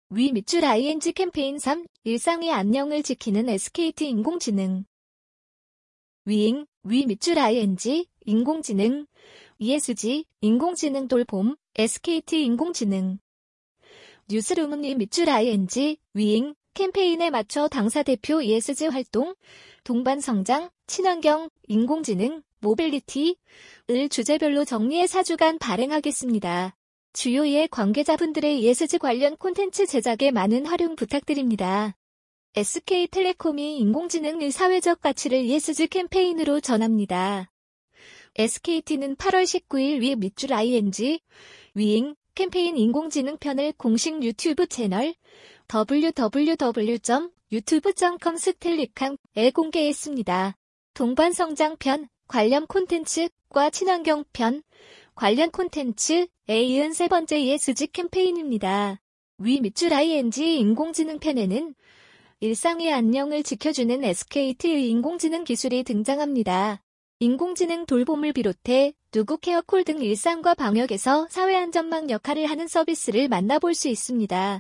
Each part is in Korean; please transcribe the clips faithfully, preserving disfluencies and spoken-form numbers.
위 밑줄 아이엔지 캠페인 삼. 일상의 안녕을 지키는 에스케이티 인공지능. 위잉, 위 밑줄 아이엔지, 인공지능, 이에스지, 인공지능 돌봄, 에스케이티 인공지능. 뉴스룸은 위 밑줄 아이엔지, 위잉, 캠페인에 맞춰 당사 대표 이에스지 활동, 동반 성장, 친환경, 인공지능, 모빌리티를 주제별로 정리해 사 주간 발행하겠습니다. 주요 이해 관계자분들의 이에스지 관련 콘텐츠 제작에 많은 활용 부탁드립니다. 에스케이텔레콤이 인공지능의 사회적 가치를 이에스지 캠페인으로 전합니다. 에스케이티는 팔월 십구일 위 밑줄 아이엔지, 위잉, 캠페인 인공지능 편을 공식 유튜브 채널 더블유 더블유 더블유 점 유튜브 점 컴 슬래시 텔리캄에 공개했습니다. 동반 성장 편, 관련 콘텐츠과 친환경 편, 관련 콘텐츠에 이은 세 번째 이에스지 캠페인입니다. 위 밑줄 아이엔지 인공지능 편에는 일상의 안녕을 지켜주는 에스케이티의 인공지능 기술이 등장합니다. 인공지능 돌봄을 비롯해 누구 케어콜 등 일상과 방역에서 사회안전망 역할을 하는 서비스를 만나볼 수 있습니다.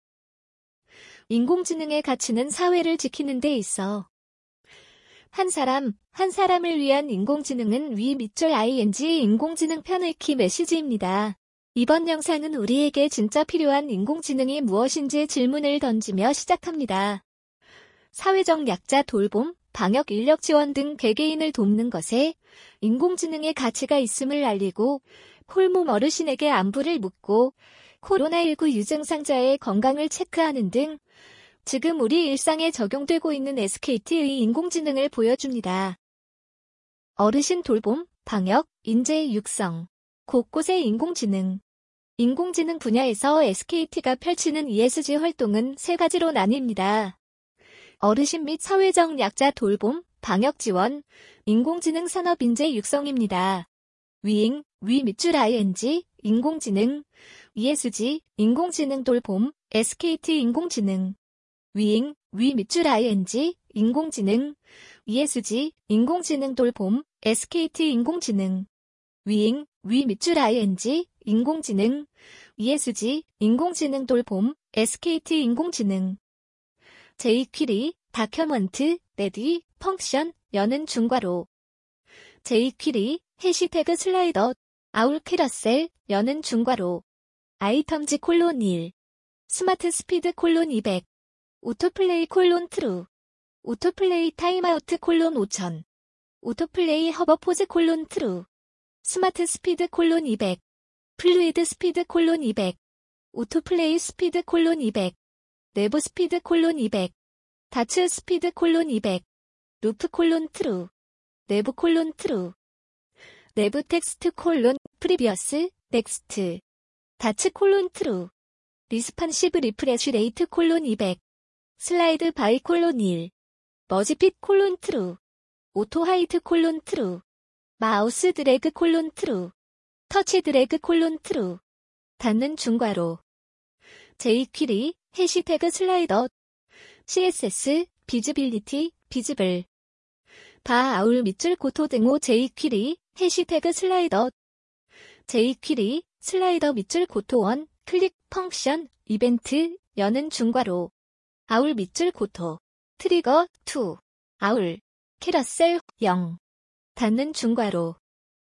인공지능의 가치는 사회를 지키는 데 있어 한 사람, 한 사람을 위한 인공지능은 위 밑줄 아이엔지 인공지능 편의 키 메시지입니다. 이번 영상은 우리에게 진짜 필요한 인공지능이 무엇인지 질문을 던지며 시작합니다. 사회적 약자 돌봄, 방역 인력 지원 등 개개인을 돕는 것에 인공지능의 가치가 있음을 알리고 홀몸 어르신에게 안부를 묻고 코로나십구 유증상자의 건강을 체크하는 등 지금 우리 일상에 적용되고 있는 에스케이티의 인공지능을 보여줍니다. 어르신 돌봄, 방역, 인재 육성, 곳곳의 인공지능. 인공지능 분야에서 에스케이티가 펼치는 이에스지 활동은 세 가지로 나뉩니다. 어르신 및 사회적 약자 돌봄, 방역 지원, 인공지능 산업 인재 육성입니다. 위잉, 위 밑줄 아이엔지, 인공지능, 이에스지, 인공지능 돌봄, 에스케이티 인공지능. 위잉, 위 밑줄 아이엔지, 인공지능, 이에스지, 인공지능 돌봄, 에스케이티 인공지능. 위잉, 위 밑줄 아이엔지, 인공지능, 이에스지, 인공지능 돌봄, 에스케이티 인공지능. 제이퀴리, 다큐먼트, 레디, 펑션, 여는 중괄호. 제이퀴리, 해시태그 슬라이더, 아울 캐러셀, 여는 중괄호. 아이텀즈 콜론 일. 스마트 스피드 콜론 이백. 오토플레이 콜론 트루. 오토플레이 타임아우트 콜론 오천. 오토플레이 허버포즈 콜론 트루. 스마트 스피드 콜론 이백. 플루이드 스피드 콜론 이백. 오토플레이 스피드 콜론 이백. 내부 스피드 콜론 이백. 다츠 스피드 콜론 이백. 루프 콜론 트루. 내부 콜론 트루. 내부 텍스트 콜론 프리비어스 넥스트. 다츠 콜론 트루. 리스판시브 리프레쉬 레이트 콜론 이백. 슬라이드 바이 콜론 일. 머지핏 콜론 트루. 오토 하이트 콜론 트루. 마우스 드래그 콜론 트루. 터치 드래그 콜론 트루. 닫는 중괄호. 제이퀴리, 해시태그 슬라이더. 씨에스에스, 비즈빌리티, 비즈블. 바 아울 밑줄 고토 등호 제이퀴리, 해시태그 슬라이더. 제이퀴리, 슬라이더 밑줄 고토 원, 클릭 펑션, 이벤트, 여는 중괄호. 아울 밑줄 고토. 트리거 투. 아울. 캐러셀 영. 닫는 중괄호.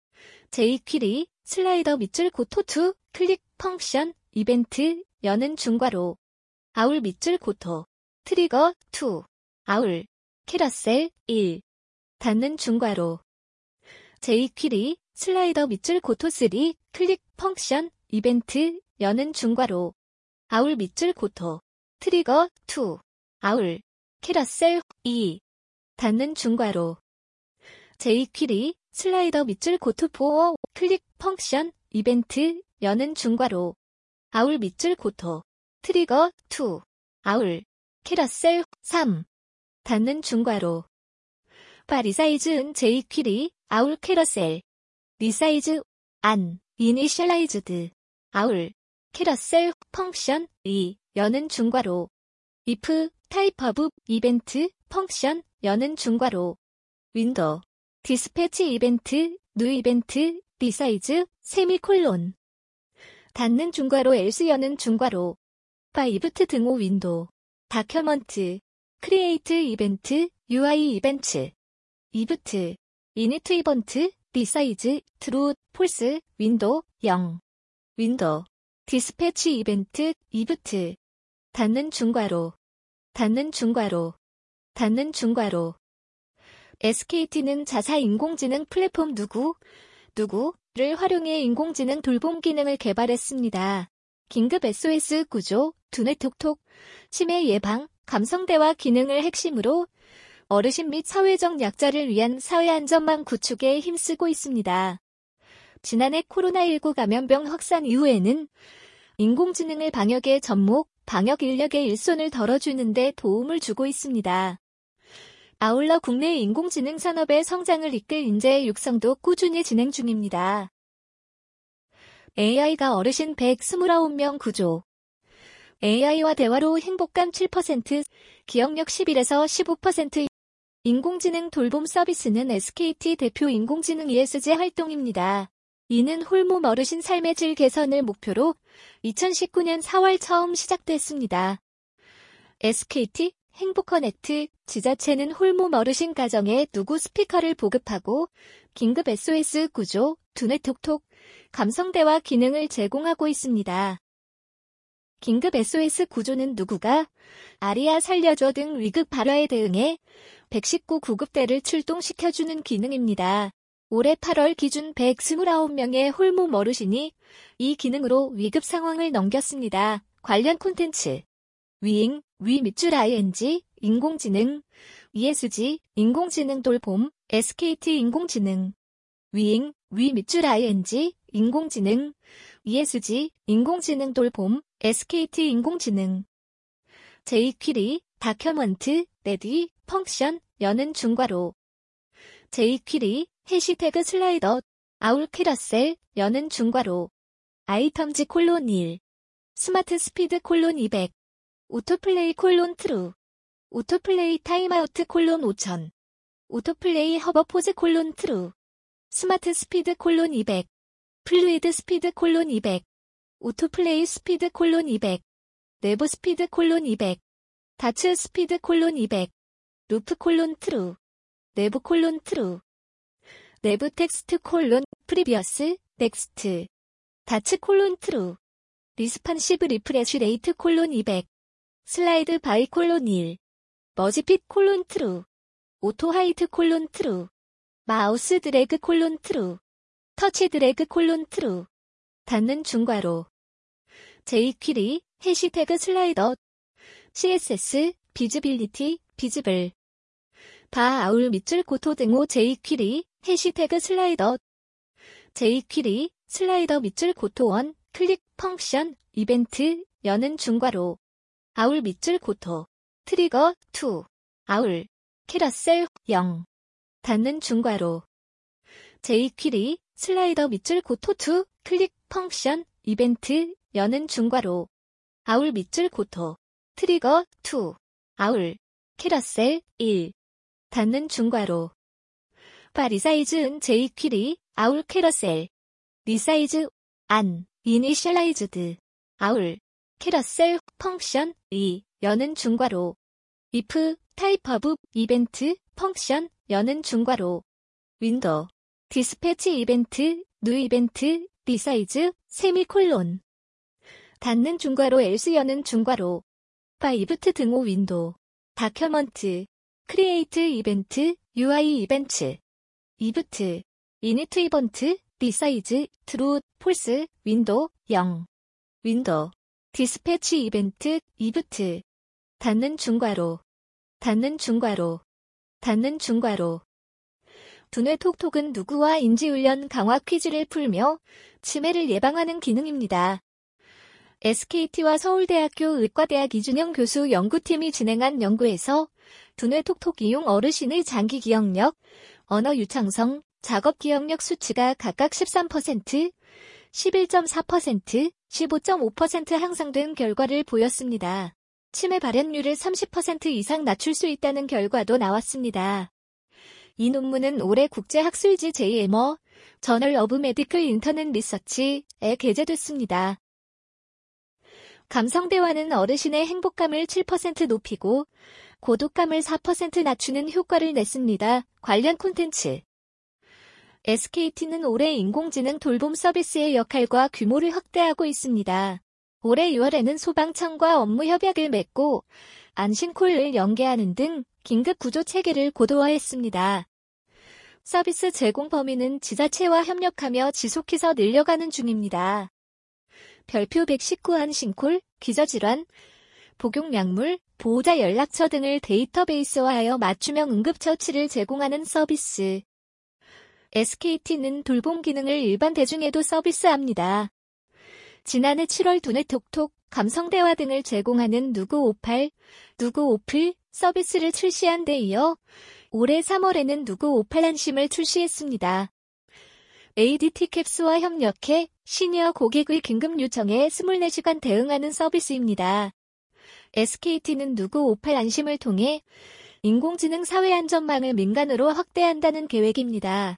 제이퀴리, 슬라이더 밑줄 고토 투, 클릭 펑션, 이벤트, 여는 중괄호. 아울 밑줄 고토. 트리거 투. 아울. 캐러셀 일. 닫는 중괄호. 제이퀴리, 슬라이더 밑줄 고토 쓰리, 클릭 펑션, 이벤트, 여는 중괄호. 아울 밑줄 고토. 트리거 투. 아울. 캐러셀 이. 닫는 중괄호. 제이퀴리, 슬라이더 밑줄 고토 포, 클릭 펑션, 이벤트, 여는 중괄호. 아울 밑줄 고토. 트리거 투. 아울. 캐러셀 삼. 닫는 중괄호. 바 리사이즈은 제이퀴리, 아울 캐러셀. 리사이즈, 안, 이니셜라이즈드. 아울. 캐러셀, 펑션, 이, 여는 중괄호. if, 타입 오브, 이벤트, 펑션, 여는 중괄호. 윈도우. 디스패치 이벤트, 뉴 이벤트, 리사이즈, 세미콜론. 닫는 중괄호 else 여는 중괄호. 바이브트 등호 윈도우, 다큐먼트, 크리에이트 이벤트, 유아이 이벤트, 이브트, 이니트 이번트, 리사이즈, 트루, 폴스, 윈도우, 영, 윈도우, 디스패치 이벤트, 이브트, 닫는 중괄호, 닫는 중괄호, 닫는 중괄호. 에스케이티는 자사 인공지능 플랫폼 누구, 누구를 활용해 인공지능 돌봄 기능을 개발했습니다. 긴급 에스오에스 구조, 두뇌 톡톡, 치매 예방, 감성대화 기능을 핵심으로 어르신 및 사회적 약자를 위한 사회안전망 구축에 힘쓰고 있습니다. 지난해 코로나십구 감염병 확산 이후에는 인공지능을 방역의 접목, 방역 인력의 일손을 덜어주는 데 도움을 주고 있습니다. 아울러 국내 인공지능 산업의 성장을 이끌 인재 육성도 꾸준히 진행 중입니다. 에이아이가 어르신 백이십구 명 구조. 에이아이와 대화로 행복감 칠 퍼센트, 기억력 십일에서 십오 퍼센트. 인공지능 돌봄 서비스는 에스케이티 대표 인공지능 이에스지 활동입니다. 이는 홀몸 어르신 삶의 질 개선을 목표로 이천십구 년 사월 처음 시작됐습니다. 에스케이티 행복커넥트 지자체는 홀몸 어르신 가정에 누구 스피커를 보급하고 긴급 에스오에스 구조, 두뇌 톡톡, 감성대화 기능을 제공하고 있습니다. 긴급 에스오에스 구조는 누구가 아리아 살려줘 등 위급 발화에 대응해 백십구 구급대를 출동시켜주는 기능입니다. 올해 팔월 기준 백이십구 명의 홀몸 어르신이 이 기능으로 위급 상황을 넘겼습니다. 관련 콘텐츠 위잉, 위 밑줄 아이엔지, 인공지능, 이에스지, 인공지능 돌봄, 에스케이티 인공지능, 위잉, 위 밑줄 아이엔지, 인공지능, 이에스지, 인공지능 돌봄, 에스케이티 인공지능, 제이퀴리, 다큐먼트, 레디, 펑션, 여는 중괄호, 제이퀴리, 해시태그 슬라이더, 아울 캐러셀, 여는 중괄호, 아이텀즈 콜론 일, 스마트 스피드 콜론 이백, 오토플레이 콜론 트루, 오토플레이 타임아우트 콜론 오천, 오토플레이 허버포즈 콜론 트루, 스마트 스피드 콜론 이백, 플루이드 스피드 콜론 이백, 오토플레이 스피드 콜론 이백, 내부 스피드 콜론 이백, 다츠 스피드 콜론 이백, 루프 콜론 트루, 내부 콜론 트루, 내부 텍스트 콜론 프리비어스, 넥스트, 다츠 콜론 트루, 리스판시브 리프레쉬 레이트 콜론 이백, 슬라이드 바이 콜론 일, 머지핏 콜론 트루, 오토 하이트 콜론 트루, 마우스 드래그 콜론 트루, 터치 드래그 콜론 트루, 닫는 중괄호, 제이퀴리, 해시태그 슬라이더, 씨에스에스, 비즈빌리티, 비즈블, 바 아울 밑줄 고토 등호 제이퀴리, 해시태그 슬라이더, 제이퀴리, 슬라이더 밑줄 고토 원, 클릭 펑션, 이벤트, 여는 중괄호, 아울 밑줄 고토, 트리거 이, 아울, 캐러셀 영, 닫는 중괄호, 제이퀴리, 슬라이더 밑줄 고토 이, 클릭 펑션, 이벤트, 여는 중괄호, 아울 밑줄 고토, 트리거 이, 아울, 캐러셀 일, 닫는 중괄호, 바 리사이즈은 제이퀴리, 아울 캐러셀, 리사이즈, 안, 이니셜라이즈드, 아울, 캐러셀, 펑션, 이, 여는 중괄호, if, 타입 오브, 이벤트, 펑션, 여는 중괄호, 윈도우, 디스패치 이벤트, 뉴 이벤트, 리사이즈, 세미콜론, 닫는 중괄호 else 여는 중괄호, 바이브트 등호 윈도우, 다큐먼트, 크리에이트 이벤트, 유아이 이벤트, 이브트, 이니트 이번트, 리사이즈, 트루, 폴스, 윈도우, 영, 윈도우, 디스패치 이벤트, 이브트, 닫는 중괄호, 닫는 중괄호, 닫는 중괄호. 두뇌 톡톡은 누구와 인지훈련 강화 퀴즈를 풀며 치매를 예방하는 기능입니다. 에스케이티와 서울대학교 의과대학 이준영 교수 연구팀이 진행한 연구에서 두뇌 톡톡 이용 어르신의 장기 기억력, 언어 유창성, 작업 기억력 수치가 각각 십삼 퍼센트, 십일 점 사 퍼센트, 십오 점 오 퍼센트 향상된 결과를 보였습니다. 치매 발현율을 삼십 퍼센트 이상 낮출 수 있다는 결과도 나왔습니다. 이 논문은 올해 국제학술지 제이엠어, 저널 오브 메디컬 인터넷 리서치에 게재됐습니다. 감성대화는 어르신의 행복감을 칠 퍼센트 높이고 고독감을 사 퍼센트 낮추는 효과를 냈습니다. 관련 콘텐츠. 에스케이티는 올해 인공지능 돌봄 서비스의 역할과 규모를 확대하고 있습니다. 올해 유월에는 소방청과 업무 협약을 맺고 안심콜을 연계하는 등 긴급 구조 체계를 고도화했습니다. 서비스 제공 범위는 지자체와 협력하며 지속해서 늘려가는 중입니다. 별표 백십구 안심콜, 기저질환, 복용약물, 보호자 연락처 등을 데이터베이스화하여 맞춤형 응급처치를 제공하는 서비스. 에스케이티는 돌봄 기능을 일반 대중에도 서비스합니다. 지난해 칠월 두뇌 톡톡, 감성대화 등을 제공하는 누구오팔, 누구오플 서비스를 출시한 데 이어 올해 삼월에는 누구오팔 안심을 출시했습니다. 에이디티 캡스와 협력해 시니어 고객의 긴급 요청에 이십사 시간 대응하는 서비스입니다. 에스케이티는 누구오팔 안심을 통해 인공지능 사회안전망을 민간으로 확대한다는 계획입니다.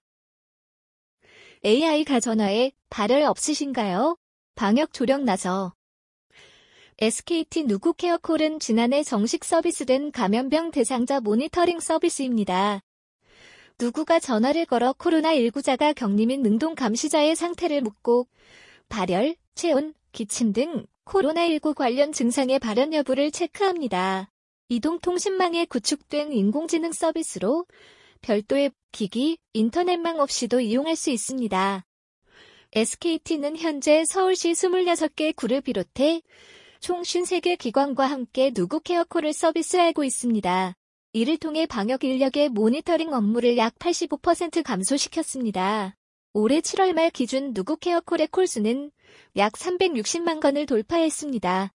에이아이 가전화에 발열 없으신가요? 방역 조력 나서. 에스케이티 누구케어콜은 지난해 정식 서비스된 감염병 대상자 모니터링 서비스입니다. 누구가 전화를 걸어 코로나십구자가 격리 및 능동 감시자의 상태를 묻고 발열, 체온, 기침 등 코로나십구 관련 증상의 발현 여부를 체크합니다. 이동통신망에 구축된 인공지능 서비스로 별도의 기기, 인터넷망 없이도 이용할 수 있습니다. 에스케이티는 현재 서울시 이십육 개 구를 비롯해 총 오십삼 개 기관과 함께 누구케어콜을 서비스하고 있습니다. 이를 통해 방역 인력의 모니터링 업무를 약 팔십오 퍼센트 감소시켰습니다. 올해 칠월 말 기준 누구케어콜의 콜수는 약 삼백육십만 건을 돌파했습니다.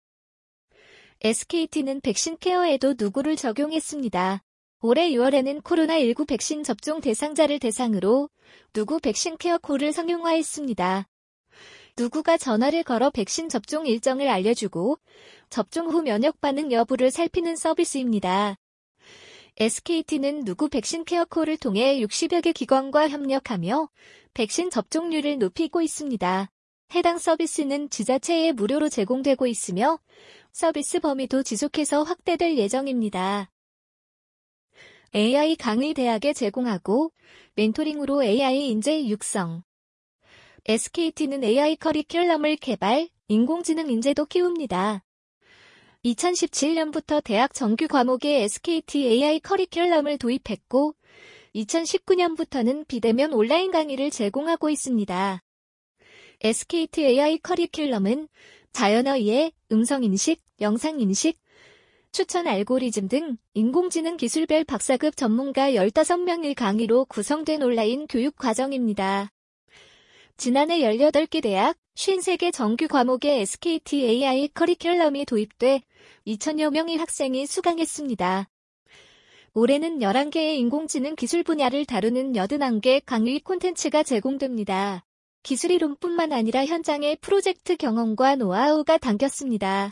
에스케이티는 백신 케어에도 누구를 적용했습니다. 올해 유월에는 코로나십구 백신 접종 대상자를 대상으로 누구 백신 케어콜을 상용화했습니다. 누구가 전화를 걸어 백신 접종 일정을 알려주고 접종 후 면역 반응 여부를 살피는 서비스입니다. 에스케이티는 누구 백신 케어콜을 통해 육십여 개 기관과 협력하며 백신 접종률을 높이고 있습니다. 해당 서비스는 지자체에 무료로 제공되고 있으며 서비스 범위도 지속해서 확대될 예정입니다. 에이아이 강의 대학에 제공하고 멘토링으로 에이아이 인재 육성. 에스케이티는 에이아이 커리큘럼을 개발, 인공지능 인재도 키웁니다. 이천십칠 년부터 대학 정규 과목에 에스케이티 에이아이 커리큘럼을 도입했고 이천십구 년부터는 비대면 온라인 강의를 제공하고 있습니다. 에스케이티 에이아이 커리큘럼은 자연어 이해, 음성인식, 영상인식, 추천 알고리즘 등 인공지능 기술별 박사급 전문가 열다섯 명의 강의로 구성된 온라인 교육 과정입니다. 지난해 열여덟 개 대학, 오십삼 개 정규 과목에 에스케이티 에이아이 커리큘럼이 도입돼 이천여 명의 학생이 수강했습니다. 올해는 열한 개의 인공지능 기술 분야를 다루는 팔십일 개 강의 콘텐츠가 제공됩니다. 기술 이론뿐만 아니라 현장의 프로젝트 경험과 노하우가 담겼습니다.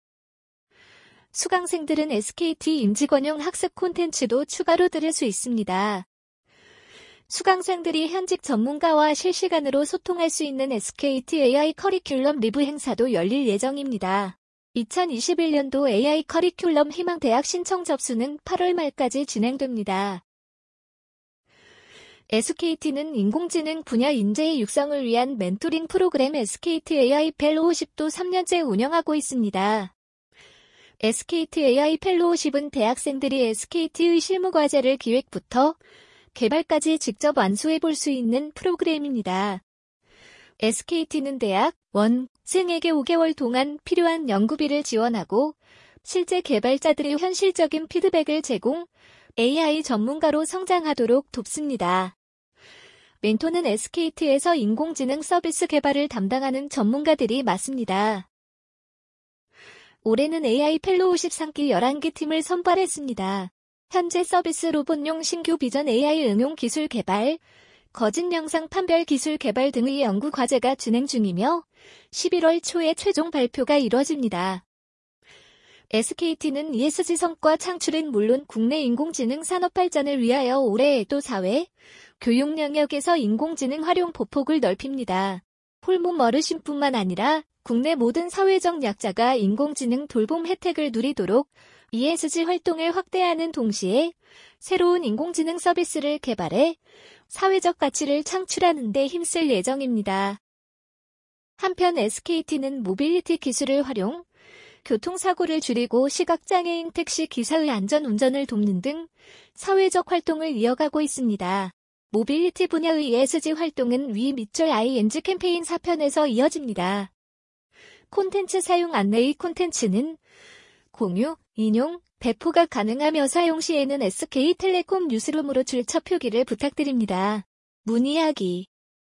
수강생들은 에스케이티 임직원용 학습 콘텐츠도 추가로 들을 수 있습니다. 수강생들이 현직 전문가와 실시간으로 소통할 수 있는 에스케이티 에이아이 커리큘럼 리뷰 행사도 열릴 예정입니다. 이천이십일 년도 에이아이 커리큘럼 희망대학 신청 접수는 팔월 말까지 진행됩니다. 에스케이티는 인공지능 분야 인재의 육성을 위한 멘토링 프로그램 에스케이티 에이아이 펠로우십도 삼 년째 운영하고 있습니다. 에스케이티 에이아이 펠로우십은 대학생들이 에스케이티의 실무과제를 기획부터 개발까지 직접 완수해 볼 수 있는 프로그램입니다. 에스케이티는 대학, 원, 생에게 오 개월 동안 필요한 연구비를 지원하고 실제 개발자들의 현실적인 피드백을 제공, 에이아이 전문가로 성장하도록 돕습니다. 멘토는 에스케이티에서 인공지능 서비스 개발을 담당하는 전문가들이 맡습니다. 올해는 에이아이 펠로우십 삼 기 열한 개 팀을 선발했습니다. 현재 서비스 로봇용 신규 비전 에이아이 응용 기술 개발, 거짓 영상 판별 기술 개발 등의 연구 과제가 진행 중이며 십일월 초에 최종 발표가 이뤄집니다. 에스케이티는 이에스지 성과 창출은 물론 국내 인공지능 산업 발전을 위하여 올해에도 사회, 교육 영역에서 인공지능 활용 보폭을 넓힙니다. 폴문 어르신뿐만 아니라 국내 모든 사회적 약자가 인공지능 돌봄 혜택을 누리도록 이에스지 활동을 확대하는 동시에 새로운 인공지능 서비스를 개발해 사회적 가치를 창출하는 데 힘쓸 예정입니다. 한편 에스케이티는 모빌리티 기술을 활용, 교통사고를 줄이고 시각장애인 택시 기사의 안전 운전을 돕는 등 사회적 활동을 이어가고 있습니다. 모빌리티 분야의 이에스지 활동은 위 밑줄 아이엔지 캠페인 사 편에서 이어집니다. 콘텐츠 사용 안내의 콘텐츠는 공유, 인용, 배포가 가능하며 사용 시에는 에스케이텔레콤 뉴스룸으로 출처 표기를 부탁드립니다. 문의하기